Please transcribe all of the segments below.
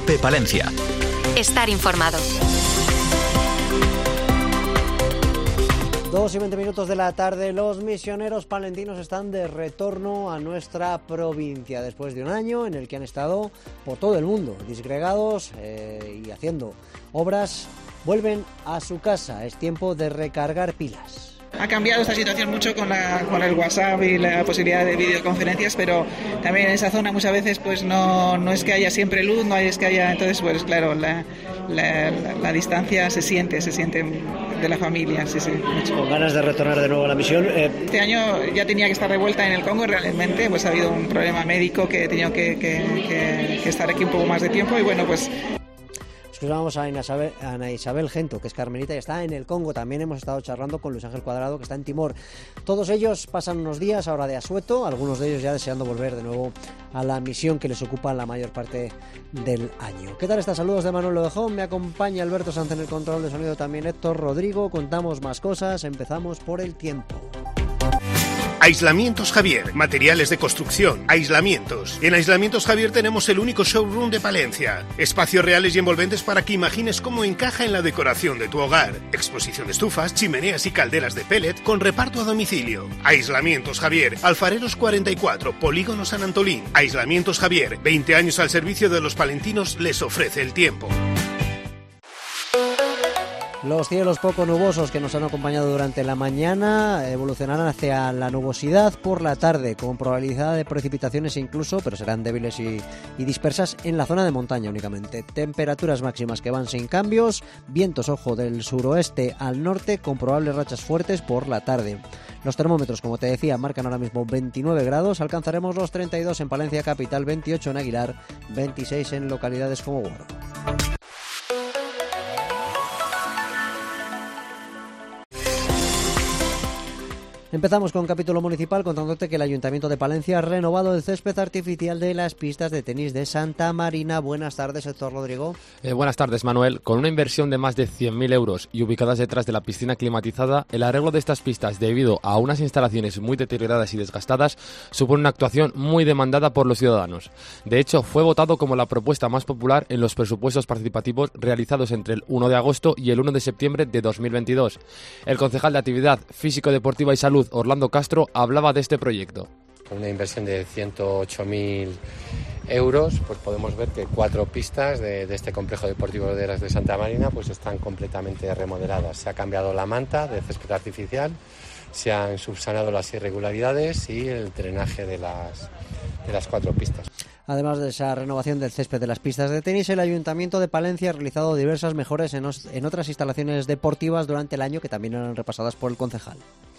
COPE Palencia. Estar informado. 2:20 de la tarde, los misioneros palentinos están de retorno a nuestra provincia después de un año en el que han estado por todo el mundo, disgregados y haciendo obras. Vuelven a su casa, es tiempo de recargar pilas. Ha cambiado esta situación mucho con el WhatsApp y la posibilidad de videoconferencias, pero también en esa zona muchas veces pues no es que haya siempre luz, no es que haya, entonces pues claro, la distancia se siente de la familia, sí. Mucho. Con ganas de retornar de nuevo a la misión. Este año ya tenía que estar de vuelta en el Congo, realmente pues ha habido un problema médico que he tenido que estar aquí un poco más de tiempo y bueno pues... Escuchamos a Ana Isabel Gento, que es carmelita y está en el Congo. También hemos estado charlando con Luis Ángel Cuadrado, que está en Timor. Todos ellos pasan unos días ahora de asueto, algunos de ellos ya deseando volver de nuevo a la misión que les ocupa la mayor parte del año. ¿Qué tal está? Saludos de Manuel Ovejón, me acompaña Alberto Sanz en el control de sonido, también Héctor Rodrigo. Contamos más cosas, empezamos por el tiempo. Aislamientos Javier, materiales de construcción, aislamientos. En Aislamientos Javier tenemos el único showroom de Palencia. Espacios reales y envolventes para que imagines cómo encaja en la decoración de tu hogar. Exposición de estufas, chimeneas y calderas de pellet con reparto a domicilio. Aislamientos Javier, Alfareros 44, Polígono San Antolín. Aislamientos Javier, 20 años al servicio de los palentinos, les ofrece el tiempo. Los cielos poco nubosos que nos han acompañado durante la mañana evolucionarán hacia la nubosidad por la tarde, con probabilidad de precipitaciones incluso, pero serán débiles y dispersas en la zona de montaña únicamente. Temperaturas máximas que van sin cambios, vientos, ojo, del suroeste al norte con probables rachas fuertes por la tarde. Los termómetros, como te decía, marcan ahora mismo 29 grados, alcanzaremos los 32 en Palencia capital, 28 en Aguilar, 26 en localidades como Guarro. Empezamos con capítulo municipal contándote que el Ayuntamiento de Palencia ha renovado el césped artificial de las pistas de tenis de Santa Marina. Buenas tardes, Héctor Rodrigo. Buenas tardes, Manuel. Con una inversión de más de 100.000 euros y ubicadas detrás de la piscina climatizada, el arreglo de estas pistas, debido a unas instalaciones muy deterioradas y desgastadas, supone una actuación muy demandada por los ciudadanos. De hecho, fue votado como la propuesta más popular en los presupuestos participativos realizados entre el 1 de agosto y el 1 de septiembre de 2022. El concejal de Actividad Físico-Deportiva y Salud, Orlando Castro, hablaba de este proyecto. Con una inversión de 108.000 euros, pues podemos ver que 4 pistas de este complejo deportivo de Eras de Santa Marina pues están completamente remodeladas. Se ha cambiado la manta de césped artificial, se han subsanado las irregularidades y el drenaje de las 4 pistas. Además de esa renovación del césped de las pistas de tenis, el Ayuntamiento de Palencia ha realizado diversas mejoras en otras instalaciones deportivas durante el año que también eran repasadas por el concejal.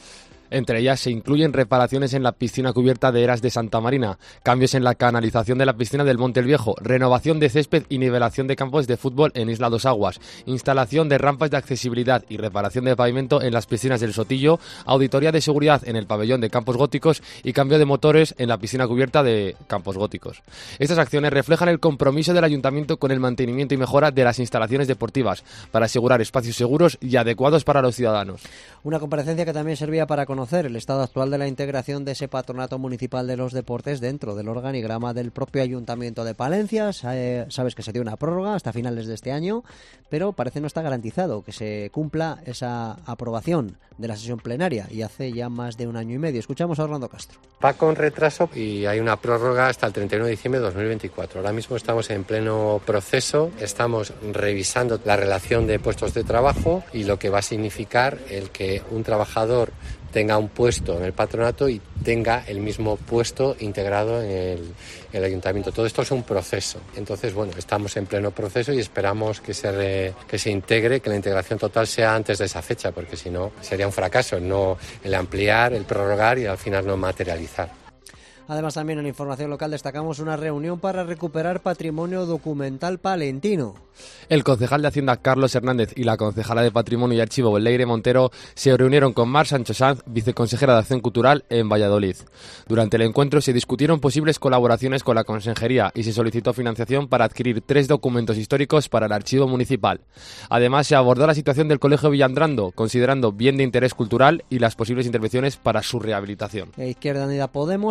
Entre ellas se incluyen reparaciones en la piscina cubierta de Eras de Santa Marina, cambios en la canalización de la piscina del Monte el Viejo, renovación de césped y nivelación de campos de fútbol en Isla Dos Aguas, instalación de rampas de accesibilidad y reparación de pavimento en las piscinas del Sotillo, auditoría de seguridad en el pabellón de Campos Góticos y cambio de motores en la piscina cubierta de Campos Góticos. Estas acciones reflejan el compromiso del Ayuntamiento con el mantenimiento y mejora de las instalaciones deportivas para asegurar espacios seguros y adecuados para los ciudadanos. Una comparecencia que también servía para conocer el estado actual de la integración de ese patronato municipal de los deportes dentro del organigrama del propio Ayuntamiento de Palencia. Sabes que se dio una prórroga hasta finales de este año, pero parece no está garantizado que se cumpla esa aprobación de la sesión plenaria y hace ya más de un año y medio. Escuchamos a Orlando Castro. Va con retraso y hay una prórroga hasta el 31 de diciembre de 2024. Ahora mismo estamos en pleno proceso, estamos revisando la relación de puestos de trabajo y lo que va a significar el que un trabajador tenga un puesto en el patronato y tenga el mismo puesto integrado en el ayuntamiento. Todo esto es un proceso. Entonces, bueno, estamos en pleno proceso y esperamos que se integre, que la integración total sea antes de esa fecha, porque si no sería un fracaso, no el ampliar, el prorrogar y al final no materializar. Además, también en información local destacamos una reunión para recuperar patrimonio documental palentino. El concejal de Hacienda Carlos Hernández y la concejala de Patrimonio y Archivo Leire Montero se reunieron con Mar Sancho Sanz, viceconsejera de Acción Cultural en Valladolid. Durante el encuentro se discutieron posibles colaboraciones con la Consejería y se solicitó financiación para adquirir 3 documentos históricos para el archivo municipal. Además, se abordó la situación del Colegio Villandrando, considerando bien de interés cultural y las posibles intervenciones para su rehabilitación. Izquierda Unida Podemos, que propone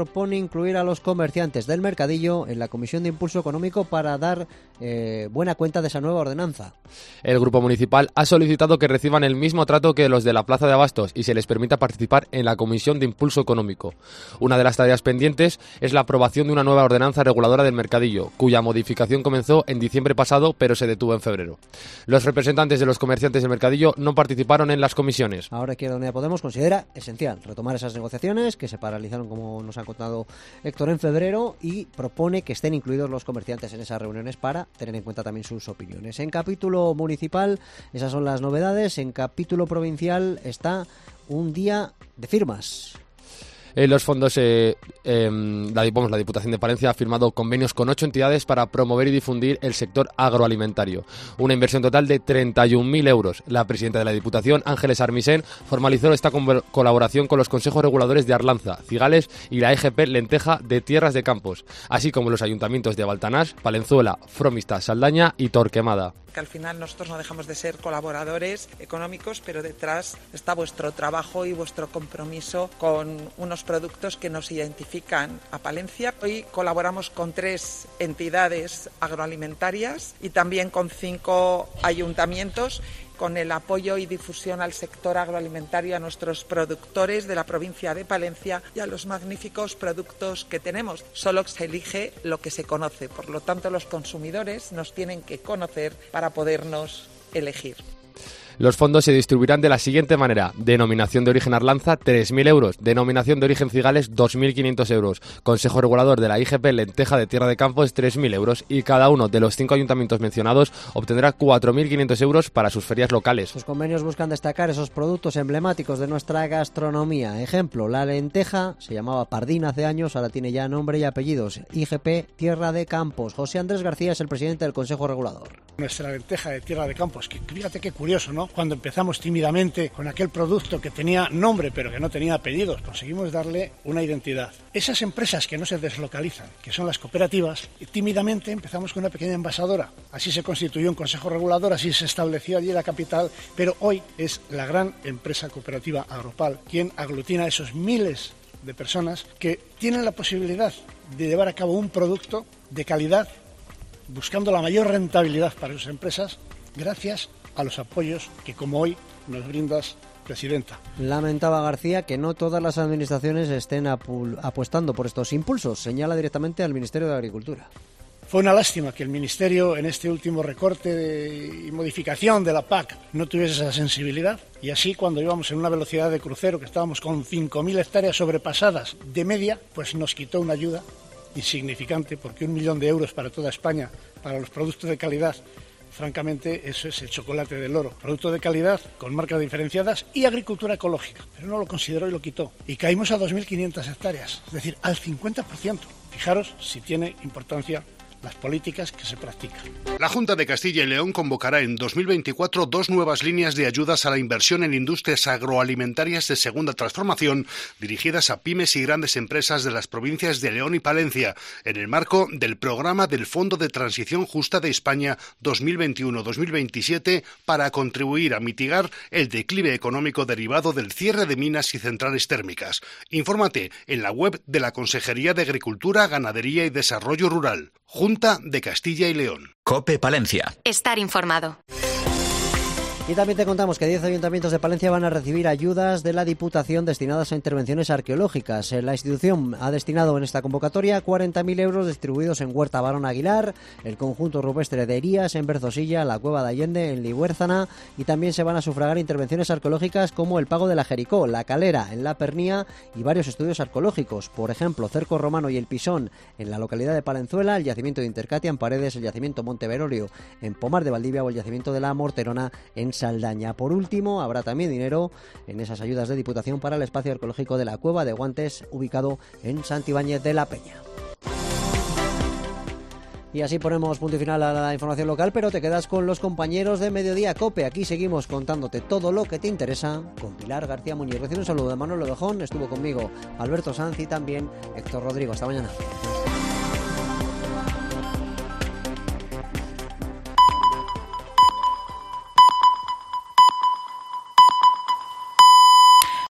propone incluir a los comerciantes del mercadillo en la Comisión de Impulso Económico para dar buena cuenta de esa nueva ordenanza. El Grupo Municipal ha solicitado que reciban el mismo trato que los de la Plaza de Abastos y se les permita participar en la Comisión de Impulso Económico. Una de las tareas pendientes es la aprobación de una nueva ordenanza reguladora del mercadillo, cuya modificación comenzó en diciembre pasado, pero se detuvo en febrero. Los representantes de los comerciantes del mercadillo no participaron en las comisiones. Ahora Izquierda Unida Podemos considera esencial retomar esas negociaciones que se paralizaron, como nos ha contado Héctor, en febrero, y propone que estén incluidos los comerciantes en esas reuniones para tener en cuenta también sus opiniones. En capítulo municipal, esas son las novedades. En capítulo provincial está un día de firmas. Los fondos, la Diputación de Palencia ha firmado convenios con 8 entidades para promover y difundir el sector agroalimentario. Una inversión total de 31.000 euros. La presidenta de la Diputación, Ángeles Armisen, formalizó esta colaboración con los consejos reguladores de Arlanza, Cigales y la EGP Lenteja de Tierras de Campos, así como los ayuntamientos de Baltanás, Palenzuela, Fromista, Saldaña y Torquemada. Que al final nosotros no dejamos de ser colaboradores económicos, pero detrás está vuestro trabajo y vuestro compromiso con unos productos que nos identifican a Palencia. Hoy colaboramos con 3 entidades agroalimentarias y también con 5 ayuntamientos, con el apoyo y difusión al sector agroalimentario, a nuestros productores de la provincia de Palencia y a los magníficos productos que tenemos. Solo se elige lo que se conoce, por lo tanto los consumidores nos tienen que conocer para podernos elegir. Los fondos se distribuirán de la siguiente manera: denominación de origen Arlanza, 3.000 euros, denominación de origen Cigales, 2.500 euros, Consejo Regulador de la IGP Lenteja de Tierra de Campos, 3.000 euros, y cada uno de los 5 ayuntamientos mencionados obtendrá 4.500 euros para sus ferias locales. Los convenios buscan destacar esos productos emblemáticos de nuestra gastronomía. Ejemplo, la lenteja se llamaba Pardín hace años, ahora tiene ya nombre y apellidos: IGP Tierra de Campos. José Andrés García es el presidente del Consejo Regulador. Nuestra lenteja de Tierra de Campos, que fíjate qué curioso, ¿no? Cuando empezamos tímidamente con aquel producto que tenía nombre pero que no tenía apellidos, conseguimos darle una identidad. Esas empresas que no se deslocalizan, que son las cooperativas, tímidamente empezamos con una pequeña envasadora. Así se constituyó un consejo regulador, así se estableció allí la capital, pero hoy es la gran empresa cooperativa Agropal quien aglutina a esos miles de personas que tienen la posibilidad de llevar a cabo un producto de calidad, buscando la mayor rentabilidad para sus empresas, gracias a los apoyos que, como hoy, nos brindas, presidenta. Lamentaba García que no todas las administraciones estén apostando por estos impulsos. Señala directamente al Ministerio de Agricultura. Fue una lástima que el Ministerio, en este último recorte y modificación de la PAC, no tuviese esa sensibilidad. Y así, cuando íbamos en una velocidad de crucero, que estábamos con 5.000 hectáreas sobrepasadas de media, pues nos quitó una ayuda insignificante, porque 1 millón de euros para toda España, para los productos de calidad, francamente, eso es el chocolate del oro. Producto de calidad, con marcas diferenciadas y agricultura ecológica. Pero no lo consideró y lo quitó. Y caímos a 2.500 hectáreas, es decir, al 50%. Fijaros si tiene importancia las políticas que se practican. La Junta de Castilla y León convocará en 2024 2 nuevas líneas de ayudas a la inversión en industrias agroalimentarias de segunda transformación dirigidas a pymes y grandes empresas de las provincias de León y Palencia, en el marco del programa del Fondo de Transición Justa de España 2021-2027 para contribuir a mitigar el declive económico derivado del cierre de minas y centrales térmicas. Infórmate en la web de la Consejería de Agricultura, Ganadería y Desarrollo Rural. Junta de Castilla y León. COPE Palencia. Estar informado. Y también te contamos que 10 ayuntamientos de Palencia van a recibir ayudas de la Diputación destinadas a intervenciones arqueológicas. La institución ha destinado en esta convocatoria 40.000 euros distribuidos en Huerta Barón Aguilar, el conjunto rupestre de Herías, en Berzosilla, la Cueva de Allende, en Ligüérzana, y también se van a sufragar intervenciones arqueológicas como el Pago de la Jericó, la Calera, en la Pernía, y varios estudios arqueológicos. Por ejemplo, Cerco Romano y el Pisón, en la localidad de Palenzuela, el yacimiento de Intercatia, en Paredes, el yacimiento Monteverorio, en Pomar de Valdivia, o el yacimiento de la Morterona, en Saldaña. Por último, habrá también dinero en esas ayudas de Diputación para el espacio arqueológico de la Cueva de Guantes, ubicado en Santibáñez de la Peña. Y así ponemos punto y final a la información local, pero te quedas con los compañeros de Mediodía COPE. Aquí seguimos contándote todo lo que te interesa con Pilar García Muñiz. Recibe un saludo de Manuel Ovejón, estuvo conmigo Alberto Sanz y también Héctor Rodrigo. Hasta mañana.